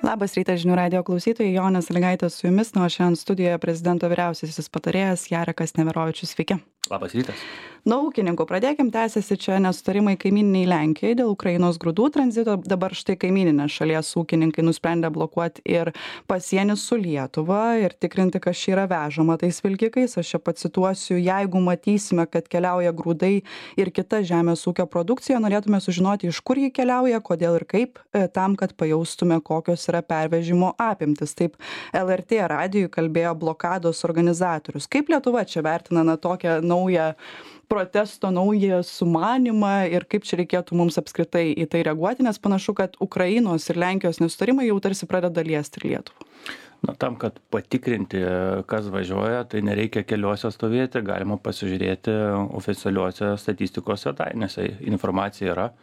Labas rytas žinių radijo klausytojai, Jonė Sąlygaitė su jumis, o šiandien studijoje prezidento vyriausiasis patarėjas Jarekas Neverovičius. Sveiki. Labas rytas. Nuo ūkininkų pradėkim, tęsiasi čia nesutarimai kaimyniniai Lenkijai dėl Ukrainos grūdų tranzito. Dabar štai kaimyninės šalies ūkininkai nusprendė blokuoti ir pasienį su Lietuva ir tikrinti, kas čia yra vežama tais vilkikais. Aš čia pacituosiu, jeigu matysime, kad keliauja grūdai ir kita žemės ūkio produkcija, norėtume sužinoti, iš kur jį keliauja, kodėl ir kaip, tam, kad pajaustume, kokios yra pervežimo apimtis. Taip LRT radijui kalbėjo blokados organizatorius. Kaip Lietuva čia vertina tokią naują protesto, naują sumanimą ir kaip čia reikėtų mums apskritai į tai reaguoti, nes panašu, kad Ukrainos ir Lenkijos nesutarimai jau tarsi pradeda liesti ir Lietuvą. Tam, kad patikrinti, kas važiuoja, tai nereikia keliuose stovėti, galima pasižiūrėti oficialiuose statistikos svetainėse. Informacija yra.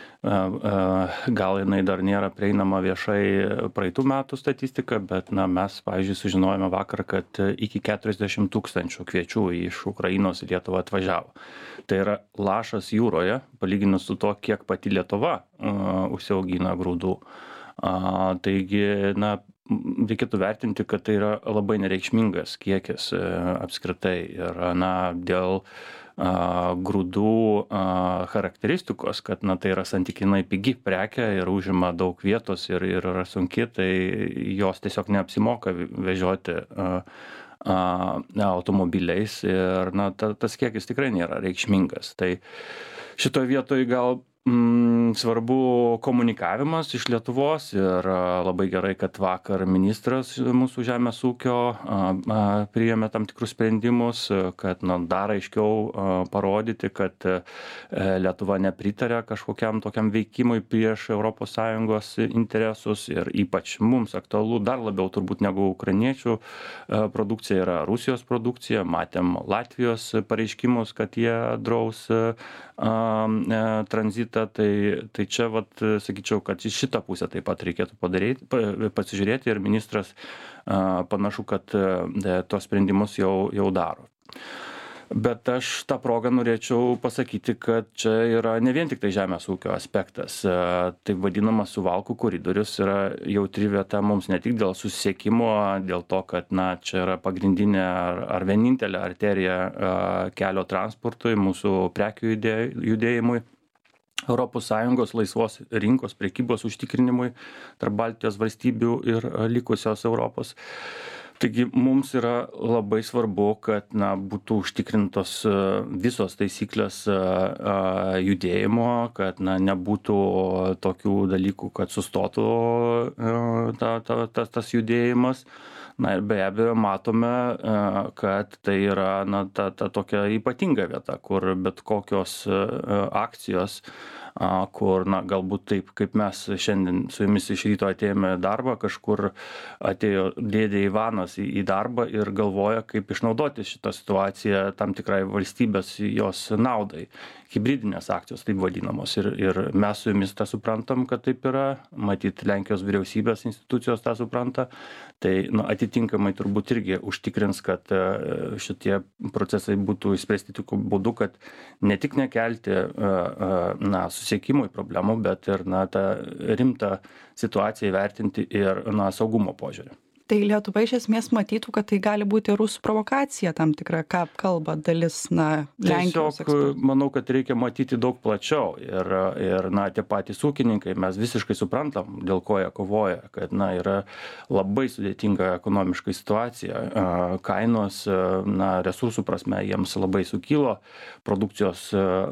Gal jinai dar nėra prieinama viešai praeitų metų statistika, bet mes, pavyzdžiui, sužinojome vakar, kad iki 40 000 kviečių iš Ukrainos į Lietuvą atvažiavo. Tai yra lašas jūroje, palyginus su to, kiek pati Lietuva užsiaugina grūdų. Taigi, reikėtų vertinti, kad tai yra labai nereikšmingas kiekis apskritai ir dėl grūdų charakteristikos, kad tai yra santykinai pigi prekė ir užima daug vietos ir yra sunki, tai jos tiesiog neapsimoka vežioti automobiliais ir tas kiekis tikrai nėra reikšmingas. Tai šitoje vietoje gal svarbu komunikavimas iš Lietuvos ir labai gerai, kad vakar ministras mūsų žemės ūkio priėmė tam tikrus sprendimus, kad dar aiškiau parodyti, kad Lietuva nepritarė kažkokiam tokiam veikimui prieš ES interesus ir ypač mums aktualu dar labiau turbūt negu ukrainiečių produkcija yra Rusijos produkcija. Matėm Latvijos pareiškimus, kad jie draus tranzitą. Tai čia, sakyčiau, kad į šitą pusę taip pat reikėtų pasižiūrėti ir ministras panašu, kad tos sprendimus jau daro. Bet aš tą progą norėčiau pasakyti, kad čia yra ne vien tik tai žemės ūkio aspektas. Taip vadinamas Suvalkų koridorius yra jautri vieta mums ne tik dėl susisiekimo, dėl to, kad čia yra pagrindinė ar vienintelė arterija kelio transportui, mūsų prekių judėjimui. ES laisvos rinkos prekybos užtikrinimui tarp Baltijos valstybių ir likusios Europos. Taigi mums yra labai svarbu, kad būtų užtikrintos visos taisyklės judėjimo, kad nebūtų tokių dalykų, kad sustotų tas judėjimas. Ir be abejo matome, kad tai yra ta tokia ypatinga vieta, kur bet kokios akcijos, kur galbūt taip, kaip mes šiandien su jumis iš ryto atėjome darbą, kažkur atėjo dėdė Ivanas į darbą ir galvoja, kaip išnaudoti šitą situaciją tam tikrai valstybės jos naudai. Hibridinės akcijos taip vadinamos ir mes su jumis tą suprantam, kad taip yra, matyt Lenkijos vyriausybės institucijos tą supranta, tai atitinkamai turbūt irgi užtikrins, kad šitie procesai būtų išspręsti tokiu būdu, kad ne tik nekelti susisiekimui problemų, bet ir tą rimtą situaciją įvertinti ir saugumo požiūrį. Tai Lietuva iš esmės matytų, kad tai gali būti rusų provokacija tam tikra, ką kalba dalis Lenkijos ekspertų. Tiesiog manau, kad reikia matyti daug plačiau ir tie patys ūkininkai, mes visiškai suprantam, dėl ko jie kovoja, kad yra labai sudėtinga ekonomiškai situacija, kainos, resursų prasme jiems labai sukilo, produkcijos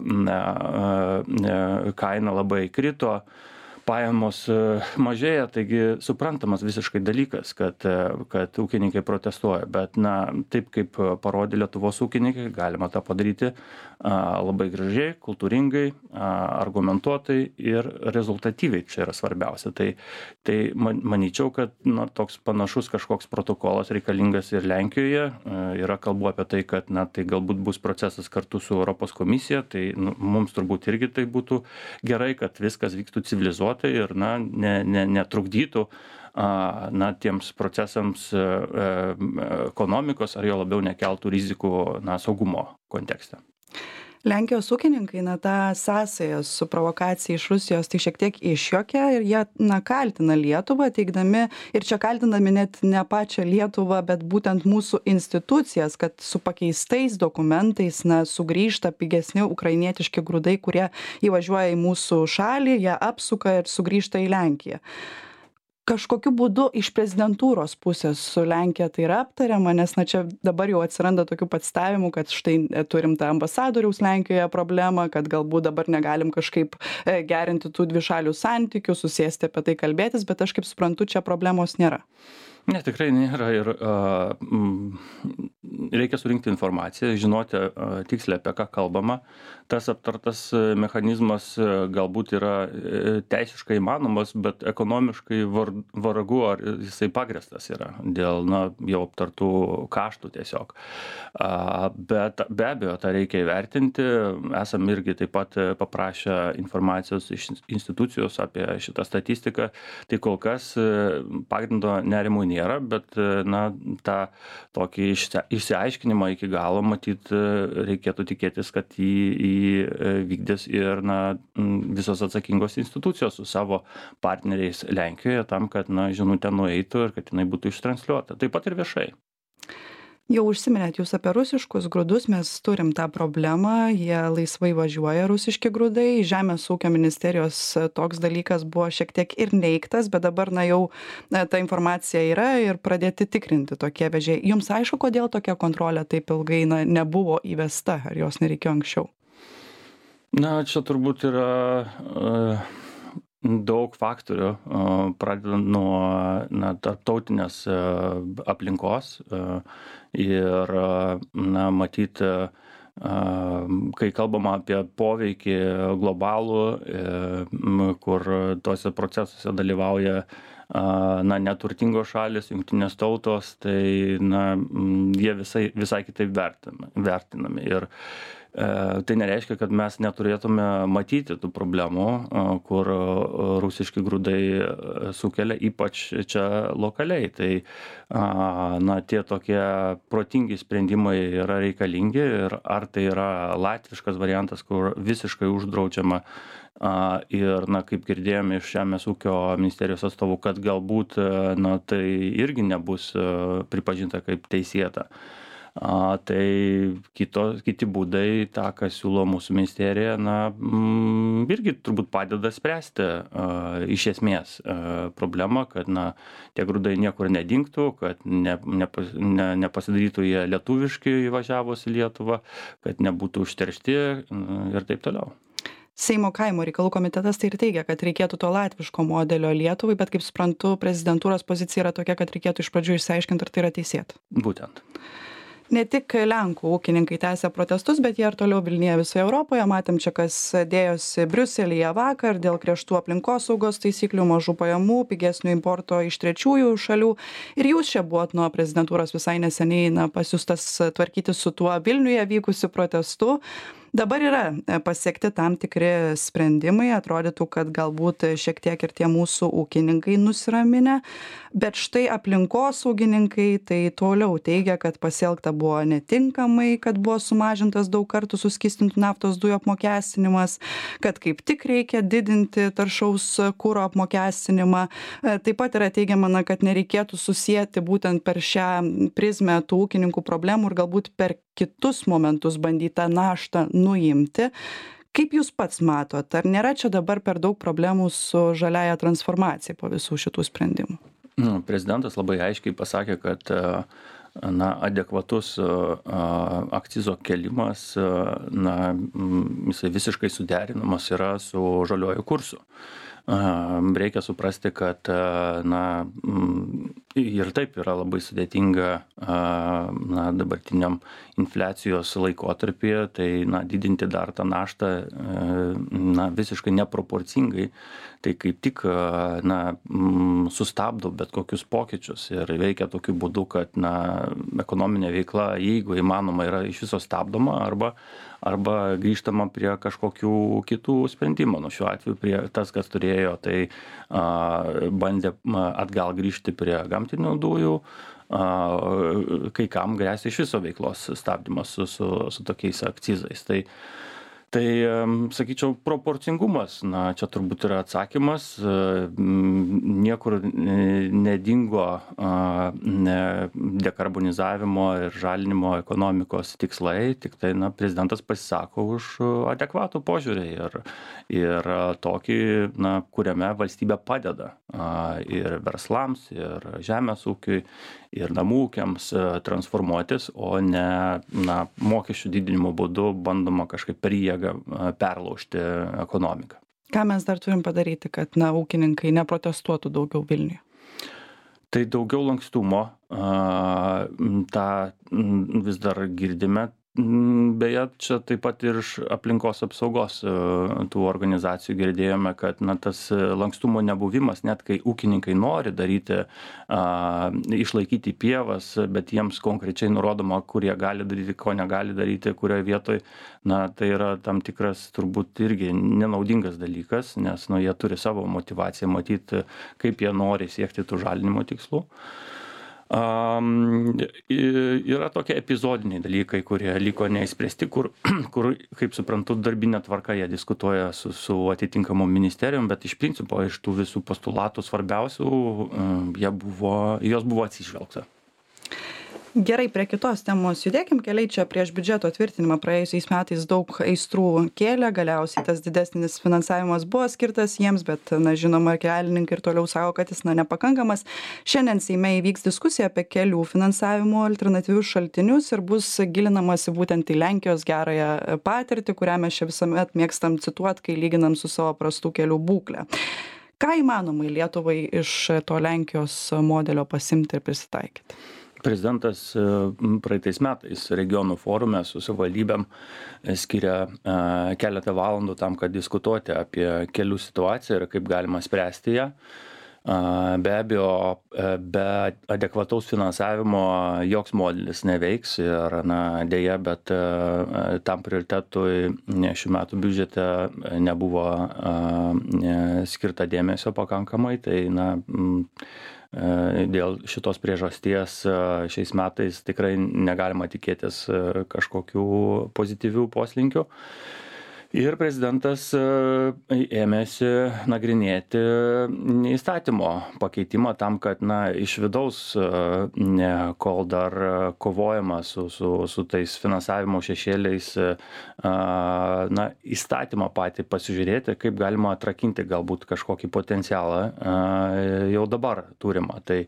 kaina labai krito, pajamos mažėja, taigi suprantamas visiškai dalykas, kad ūkininkai protestuoja, bet taip kaip parodė Lietuvos ūkininkai, galima tą padaryti labai gražiai, kultūringai, argumentuotai ir rezultatyviai, čia yra svarbiausia. Tai manyčiau, kad toks panašus kažkoks protokolas reikalingas ir Lenkijoje, yra kalbų apie tai, kad tai galbūt bus procesas kartu su Europos komisija, tai mums turbūt irgi tai būtų gerai, kad viskas vyktų civilizuotai ir netrukdytų tiems procesams ekonomikos ar jo labiau nekeltų rizikų saugumo kontekste. Lenkijos ūkininkai, tą sąsają su provokacija iš Rusijos tai šiek tiek išjuokia ir jie, kaltina Lietuvą, teigdami, ir čia kaltinami net ne pačią Lietuvą, bet būtent mūsų institucijas, kad su pakeistais dokumentais, sugrįžta pigesni ukrainietiški grūdai, kurie įvažiuoja į mūsų šalį, jie apsuka ir sugrįžta į Lenkiją. Kažkokiu būdu iš prezidentūros pusės su Lenkija tai yra aptariama, nes čia dabar jau atsiranda tokių pacitavimų, kad štai turim tą ambasadoriaus Lenkijoje problemą, kad galbūt dabar negalim kažkaip gerinti tų dvišalių santykių, susėsti apie tai kalbėtis, bet aš kaip suprantu, čia problemos nėra. Ne, tikrai nėra ir reikia surinkti informaciją, žinoti tiksliai apie ką kalbama. Tas aptartas mechanizmas galbūt yra teisiškai įmanomas, bet ekonomiškai vargu ar jisai pagrįstas yra dėl jau aptartų kaštų tiesiog. Bet be abejo, tą reikia įvertinti. Esam irgi taip pat paprašę informacijos iš institucijos apie šitą statistiką. Tai kol kas pagrindo nerimui nėra, bet tą tokį išsiaiškinimą iki galo matyt reikėtų tikėtis, kad jį vykdys ir visos atsakingos institucijos su savo partneriais Lenkijoje tam, kad žinutė nueitų ir kad jinai būtų ištransliuota. Taip pat ir viešai. Jau užsiminėt jūs apie rusiškus grūdus, mes turim tą problemą, jie laisvai važiuoja rusiški grūdai, Žemės ūkio ministerijos toks dalykas buvo šiek tiek ir neigtas, bet dabar jau ta informacija yra ir pradėti tikrinti tokie vežėjai. Jums aišku, kodėl tokia kontrolė taip ilgai nebuvo įvesta, ar jos nereikėjo anksčiau? Čia turbūt yra daug faktorių, pradedant nuo tarptautinės aplinkos ir matyt, kai kalbama apie poveikį globalų, kur tuose procesuose dalyvauja neturtingos šalis, jungtinės tautos, tai jie visai kitaip vertinami. Ir tai nereiškia, kad mes neturėtume matyti tų problemų, kur rusiški grūdai sukelia, ypač čia lokaliai. Tai tie tokie protingi sprendimai yra reikalingi ir ar tai yra latviškas variantas, kur visiškai uždraudžiama ir, kaip girdėjome iš Žemės ūkio ministerijos atstovų, kad galbūt tai irgi nebus pripažinta kaip teisėta. Tai kiti būdai, tą, ką siūlo mūsų ministerija, irgi turbūt padeda spręsti iš esmės problemą, kad tie grūdai niekur nedingtų, kad nepasidarytų jie lietuviškai įvažiavus į Lietuvą, kad nebūtų užteršti ir taip toliau. Seimo kaimo reikalų komitetas tai ir teigia, kad reikėtų to latviško modelio Lietuvai, bet kaip suprantu, prezidentūros pozicija yra tokia, kad reikėtų iš pradžių išsiaiškinti, ar tai yra teisėta. Būtent. Ne tik Lenkų ūkininkai tęsia protestus, bet jie ir toliau Vilniuje visoje Europoje. Matėm čia, kas dėjosi Briuselyje vakar dėl griežtų aplinkosaugos taisyklių, mažų pajamų, pigesnio importo iš trečiųjų šalių. Ir jūs čia buvot nuo prezidentūros visai neseniai pasiųstas tvarkyti su tuo Vilniuje vykusiu protestu. Dabar yra pasiekti tam tikri sprendimai, atrodytų, kad galbūt šiek tiek ir tie mūsų ūkininkai nusiraminę, bet štai aplinkosaugininkai tai toliau teigia, kad pasielgta buvo netinkamai, kad buvo sumažintas daug kartų suskystintų naftos dujų apmokestinimas, kad kaip tik reikia didinti taršaus kuro apmokestinimą. Taip pat yra teigiama, kad nereikėtų susijęti būtent per šią prizmę tų ūkininkų problemų ir galbūt per kitus momentus bandyti tą naštą nuimti. Kaip jūs pats matot, ar nėra čia dabar per daug problemų su žaliaja transformacija po visų šitų sprendimų? Prezidentas labai aiškiai pasakė, kad adekvatus akcizo kelimas, jisai visiškai suderinamas yra su žaliuoju kursu. Reikia suprasti, kad ir taip yra labai sudėtinga dabartiniam infliacijos laikotarpyje, tai didinti dar tą naštą visiškai neproporcingai, tai kaip tik sustabdo bet kokius pokyčius ir veikia tokiu būdu, kad ekonominė veikla, jeigu įmanoma, yra iš viso stabdoma arba grįžtama prie kažkokių kitų sprendimų. Šiuo atveju prie tas, kas turėjo, tai bandė atgal grįžti prie gamtinių dujų, kai kam gresia iš viso veiklos stabdymas su tokiais akcizais. Tai Tai sakyčiau, proporcingumas, na, čia turbūt yra atsakymas, niekur nedingo dekarbonizavimo ir žalinimo ekonomikos tikslai, tik tai, na, prezidentas pasisako už adekvatų požiūrį ir tokį, na, kuriame valstybė padeda ir verslams, ir žemės ūkiui, ir namų ūkiams transformuotis, o ne, na, mokesčių didinimo būdu bandoma kažkaip per jėgą perlaužti ekonomiką. Ką mes dar turim padaryti, kad, na, ūkininkai neprotestuotų daugiau Vilniuje? Tai daugiau lankstumo, tą vis dar girdime. Beje, čia taip pat ir iš aplinkos apsaugos tų organizacijų girdėjome, kad, na, tas lankstumo nebuvimas, net kai ūkininkai nori daryti, išlaikyti pievas, bet jiems konkrečiai nurodoma, kur jie gali daryti, ko negali daryti, kurioje vietoje, na, tai yra tam tikras turbūt irgi nenaudingas dalykas, nes, nu, jie turi savo motyvaciją matyti, kaip jie nori siekti tų žalinimo tikslų. Yra tokie epizodiniai dalykai, kurie liko neįspręsti, kur, kaip suprantu, darbinė tvarka jie diskutuoja su atitinkamom ministerijom, bet iš principo iš tų visų postulatų svarbiausių jos buvo atsižvelgta. Gerai, prie kitos temos judėkim. Keliai čia prieš biudžeto tvirtinimą praėjusiais metais daug aistrų kėlė, galiausiai tas didesnis finansavimas buvo skirtas jiems, bet, na, žinoma, kelininkai ir toliau sako, kad jis, na, nepakankamas. Šiandien Seime įvyks diskusija apie kelių finansavimo alternatyvius šaltinius ir bus gilinamasi būtent į Lenkijos gerąją patirtį, kurią mes čia visuomet mėgstam cituoti, kai lyginam su savo prastų kelių būklę. Ką įmanomai Lietuvai iš to Lenkijos modelio pasimti ir prisitaikyti? Prezidentas praeitais metais regionų forume su savivaldybėm skiria keletą valandų tam, kad diskutuoti apie kelių situaciją ir kaip galima spręsti ją. Be abejo, be adekvataus finansavimo joks modelis neveiks ir, na, dėja, bet tam prioritetui šių metų biudžete nebuvo skirta dėmesio pakankamai, tai, na, dėl šitos priežasties šiais metais tikrai negalima tikėtis kažkokių pozityvių poslinkių. Ir prezidentas ėmėsi nagrinėti įstatymo pakeitimą tam, kad, na, iš vidaus, kol dar kovojama su tais finansavimo šešėliais, na, įstatymą patį pasižiūrėti, kaip galima atrakinti galbūt kažkokį potencialą jau dabar turimą. Tai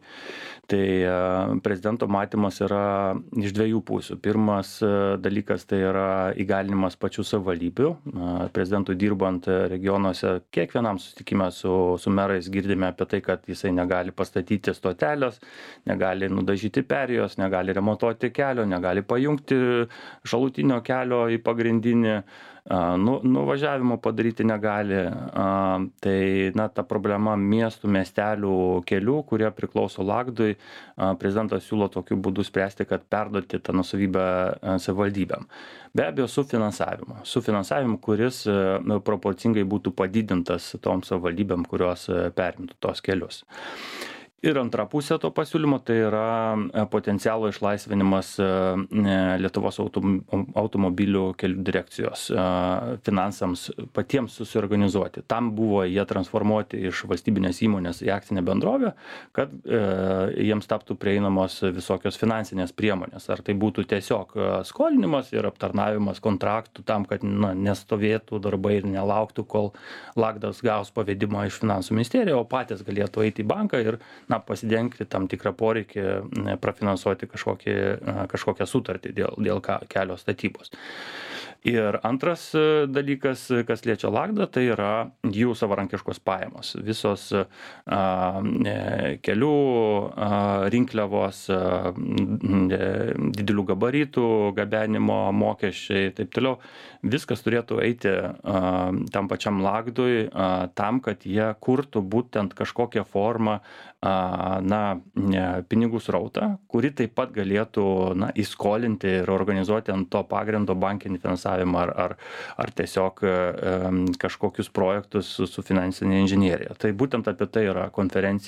prezidento matymas yra iš dviejų pusių. Pirmas dalykas tai yra įgalinimas pačių savivaldybių. Prezidentui dirbant regionuose, kiekvienam susitikime su merais girdime apie tai, kad jisai negali pastatyti stotelės, negali nudažyti perėjos, negali remontuoti kelio, negali pajungti šalutinio kelio į pagrindinį, nuvažiavimo padaryti negali. Tai, na, ta problema miestų, miestelių kelių, kurie priklauso Lagdui, prezidentas siūlo tokiu būdu spręsti, kad perduoti tą nuosavybę savivaldybėm. Be abejo, su finansavimu, kuris proporcingai būtų padidintas toms savivaldybėm, kurios perimtų tos kelius. Ir antra pusė to pasiūlymo tai yra potencialo išlaisvinimas Lietuvos automobilių kelių direkcijos finansams patiems susiorganizuoti. Tam buvo jie transformuoti iš valstybinės įmonės į akcinę bendrovę, kad jiems taptų prieinamos visokios finansinės priemonės. Ar tai būtų tiesiog skolinimas ir aptarnavimas kontraktų tam, kad, na, nestovėtų darbai ir nelauktų, kol Lagdas gaus pavedimą iš finansų ministerijos, o patys galėtų eiti į banką ir, na, pasidengti tam tikrą poreikį, prafinansuoti kažkokią sutartį dėl kelio statybos. Ir antras dalykas, kas liečia Lagdą, tai yra jų savarankiškos pajamos. Visos kelių rinkliavos, didelių gabaritų, gabenimo mokesčiai ir taip toliau. Viskas turėtų eiti tam pačiam Lagdui, tam, kad jie kurtų būtent kažkokią formą, na, pinigų srautą, kuri taip pat galėtų, na, įskolinti ir organizuoti ant to pagrindo bankinį finansavimą ar tiesiog kažkokius projektus su finansinė inžinierija. Tai būtent apie tai yra konferencija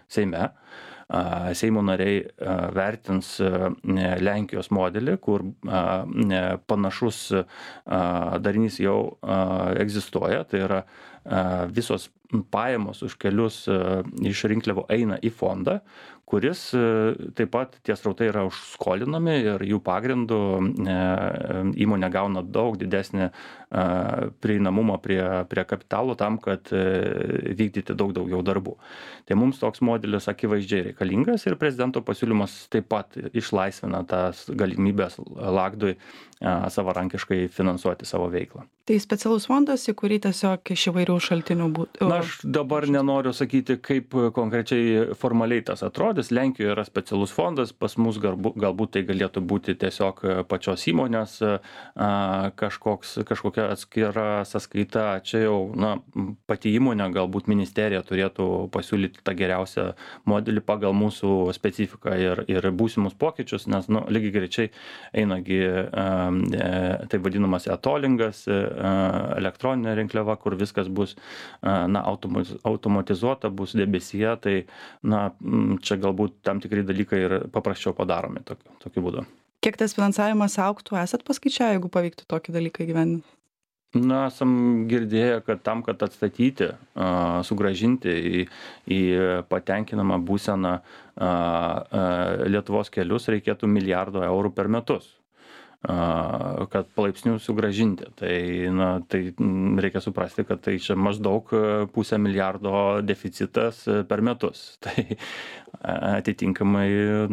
Seime. Seimo nariai vertins Lenkijos modelį, kur panašus darinys jau egzistuoja, tai yra visos pajamos už kelius iš rinkliavų eina į fondą, kuris taip pat tie srautai yra užskolinami ir jų pagrindu įmonė gauna daug didesnį prieinamumą prie kapitalo tam, kad vykdyti daug daugiau darbų. Tai mums toks modelis akivaizdžiai reikalingas ir prezidento pasiūlymas taip pat išlaisvina tas galimybės Lagdui savarankiškai finansuoti savo veiklą. Tai specialus fondas, į kurį tiesiog iš įvairių šaltinių būtų. Na, aš dabar nenoriu sakyti, kaip konkrečiai formaliai tas atrodys. Lenkijoje yra specialus fondas, pas mus galbūt tai galėtų būti tiesiog pačios įmonės kažkokia atskira sąskaita. Čia jau pati įmonė, galbūt ministerija turėtų pasiūlyti tą geriausią modelį pagal mūsų specifiką ir būsimus pokyčius, nes lygiai greičiai einagi tai vadinamas e-tollingas, elektroninė rinkliava, kur viskas bus automatizuota, bus debesyje, tai čia galbūt tam tikri dalykai ir paprasčiau padaromi tokiu būdu. Kiek tas finansavimas augtų, esat paskaičiavę, jeigu pavyktų tokį dalyką įgyvendinti? Esam girdėję, kad tam, kad atstatyti, sugrąžinti į patenkinamą būseną Lietuvos kelius, reikėtų milijardo eurų per metus, kad palaipsniui sugrąžinti. Tai reikia suprasti, kad tai čia maždaug 500 milijardo deficitas per metus. Tai atitinkamai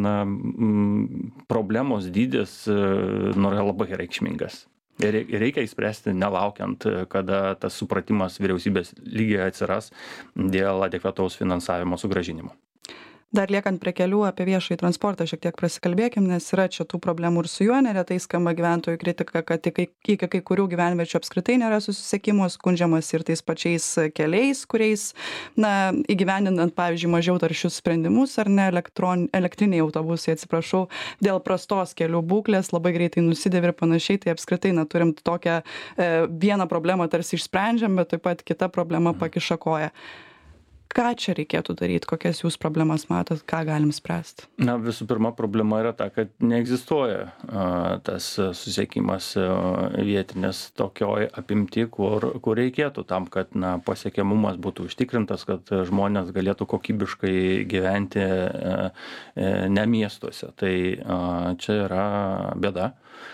problemos dydis yra labai reikšmingas. Ir reikia įspręsti nelaukiant, kada tas supratimas vyriausybės lygiai atsiras dėl adekvataus finansavimo sugrąžinimo. Dar liekant prie kelių, apie viešąjį transportą šiek tiek prasikalbėkim, nes yra čia tų problemų ir su juo, neretai skamba gyventojų kritika, kad iki kai kurių gyvenviečių apskritai nėra susisiekimo, skundžiamas ir tais pačiais keliais, kuriais, įgyvendinant, pavyzdžiui, mažiau taršius sprendimus ar ne, elektriniai autobusai, atsiprašau, dėl prastos kelių būklės, labai greitai nusidėvi ir panašiai, tai apskritai turim tokią vieną problemą tarsi išsprendžiam, bet taip pat kita problema pakiša koją. Ką čia reikėtų daryti, kokias jūs problemas matot, ką galim spręsti? Visų pirma, problema yra ta, kad neegzistuoja tas susiekimas vietinės tokioj apimti, kur reikėtų tam, kad pasiekiamumas būtų užtikrintas, kad žmonės galėtų kokybiškai gyventi ne miestuose. Tai čia yra bėda.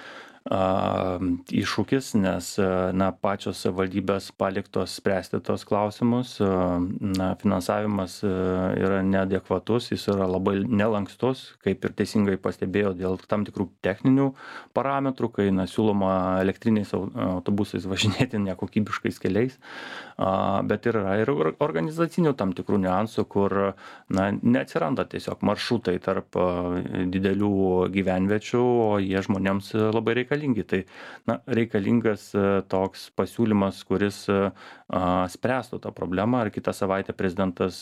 Iššūkis, nes pačios savivaldybės paliktos spręsti tos klausimus, finansavimas yra neadekvatus, jis yra labai nelankstus, kaip ir teisingai pastebėjo, dėl tam tikrų techninių parametrų, kai siūloma elektriniais autobusais važinėti nekokybiškais keliais, bet yra ir organizacinių tam tikrų niuansų, kur neatsiranda tiesiog maršrutai tarp didelių gyvenviečių, o jie žmonėms labai reikalingi. Tai reikalingas toks pasiūlymas, kuris spręstų tą problemą. Ar kitą savaitę prezidentas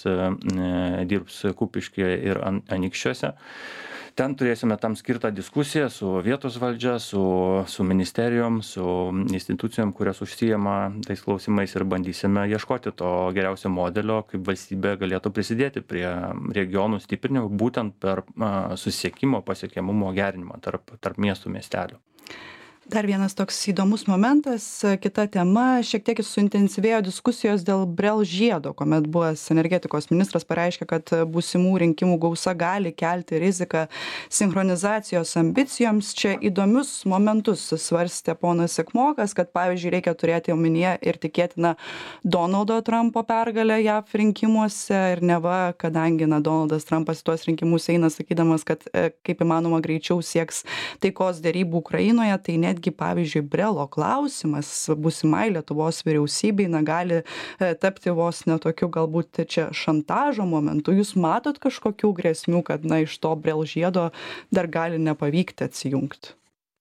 dirbs Kupiškyje ir Anykščiuose. Ten turėsime tam skirtą diskusiją su vietos valdžia, su ministerijom, su institucijom, kurios užsijama tais klausimais, ir bandysime ieškoti to geriausio modelio, kaip valstybė galėtų prisidėti prie regionų stiprinimo, būtent per susisiekimo pasiekiamumo gerinimą tarp miestų, miestelių. Dar vienas toks įdomus momentas, kita tema, šiek tiek suintensyvėjo diskusijos dėl Brell žiedo, kuomet buvęs energetikos ministras pareiškė, kad būsimų rinkimų gausa gali kelti riziką sinchronizacijos ambicijoms. Čia įdomius momentus svarstė ponas Sekmokas, kad pavyzdžiui reikia turėti omenyje ir tikėtina Donaldo Trumpo pergalę JAV rinkimuose ir neva, kadangi Donaldas Trumpas į tuos rinkimus eina sakydamas, kad kaip įmanoma greičiau sieks taikos derybų Ukrainoje, tai netgi, pavyzdžiui, Brelo klausimas būsimai Lietuvos vyriausybei gali tapti vos netokiu galbūt čia šantažo momentu. Jūs matot kažkokių grėsmių, kad iš to Brell žiedo dar gali nepavykti atsijungti?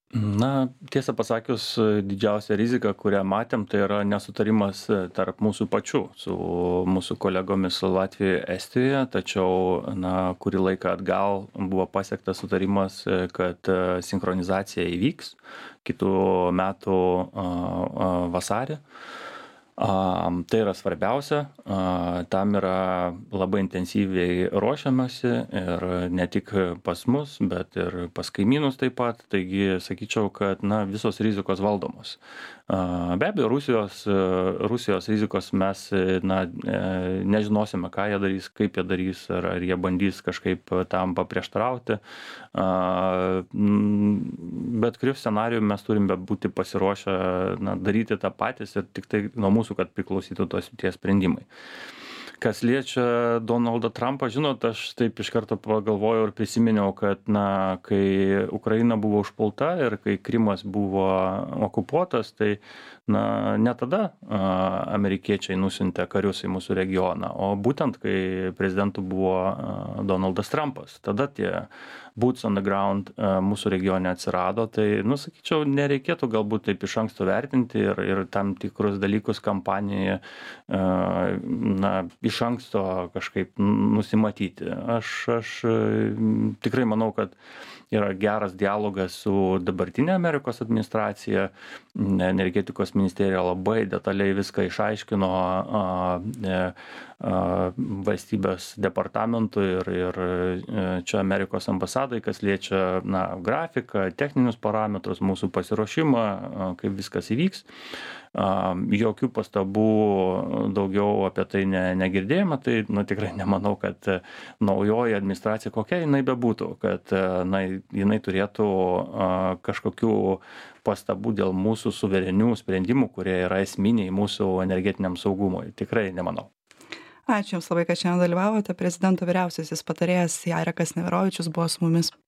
Tiesą pasakius, didžiausia rizika, kurią matėm, tai yra nesutarimas tarp mūsų pačių, su mūsų kolegomis Latvijoje, Estijoje, tačiau kurį laiką atgal buvo pasiektas sutarimas, kad sinchronizacija įvyks kitų metų vasarį. Tai yra svarbiausia. Tam yra labai intensyviai ruošiamasi ir ne tik pas mus, bet ir pas kaimynus taip pat. Taigi sakyčiau, kad visos rizikos valdomos. Be abejo, Rusijos rizikos mes nežinosime, ką jie darys, kaip jie darys, ar jie bandys kažkaip tam paprieštarauti. Bet kuriuo scenariju mes turime būti pasiruošę daryti tą patys ir tik tai nuo mūsų, kad priklausytų tie sprendimai. Kas liečia Donaldą Trumpą, žinot, aš taip iš karto pagalvojau ir prisiminiau, kad kai Ukraina buvo užpulta ir kai Krymas buvo okupuotas, tai ne tada amerikiečiai nusiuntė karius į mūsų regioną, o būtent kai prezidentu buvo Donaldas Trumpas. Tada tie boots on the ground mūsų regione atsirado, tai, sakyčiau, nereikėtų galbūt taip iš anksto vertinti ir tam tikrus dalykus kampanijoje iš anksto kažkaip nusimatyti. Aš tikrai manau, kad yra geras dialogas su dabartinė Amerikos administracija. Energetikos ministerija labai detaliai viską išaiškino valstybės departamentui ir čia Amerikos ambasadai, kas liečia grafiką, techninius parametrus, mūsų pasiruošimą, kaip viskas įvyks. Jokių pastabų daugiau apie tai negirdėjome, tai tikrai nemanau, kad naujoji administracija, kokia jinai bebūtų, kad jinai turėtų kažkokių pastabų dėl mūsų suverenių sprendimų, kurie yra esminiai mūsų energetiniam saugumui. Tikrai nemanau. Ačiū Jums labai, kad šiandien dalyvavote. Prezidento vyriausiasis patarėjas Jarekas Neverovičius buvo su mumis.